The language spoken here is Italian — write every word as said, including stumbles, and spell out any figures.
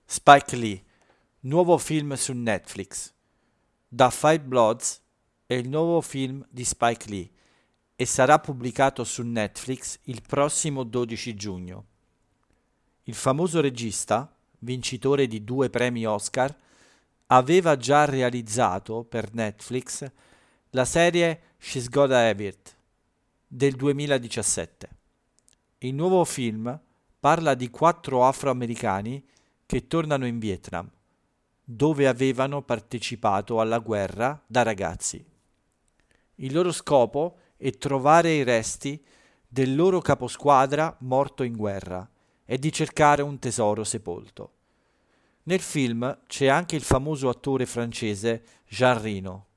Spike Lee, nuovo film su Netflix. The Five Bloods è il nuovo film di Spike Lee e sarà pubblicato su Netflix il prossimo dodici giugno. Il famoso regista, vincitore di due premi Oscar, aveva già realizzato per Netflix la serie She's Gotta Have It del duemiladiciassette. Il nuovo film parla di quattro afroamericani che tornano in Vietnam, dove avevano partecipato alla guerra da ragazzi. Il loro scopo è trovare i resti del loro caposquadra morto in guerra e di cercare un tesoro sepolto. Nel film c'è anche il famoso attore francese Jean Reno.